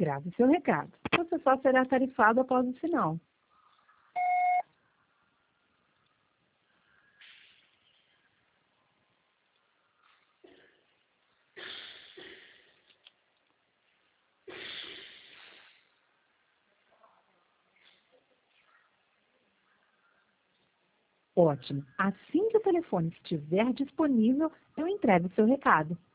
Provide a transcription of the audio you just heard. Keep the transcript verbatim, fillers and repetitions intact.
Grave seu recado. Você só será tarifado após o sinal. Ótimo. Assim que o telefone estiver disponível, eu entrego o seu recado.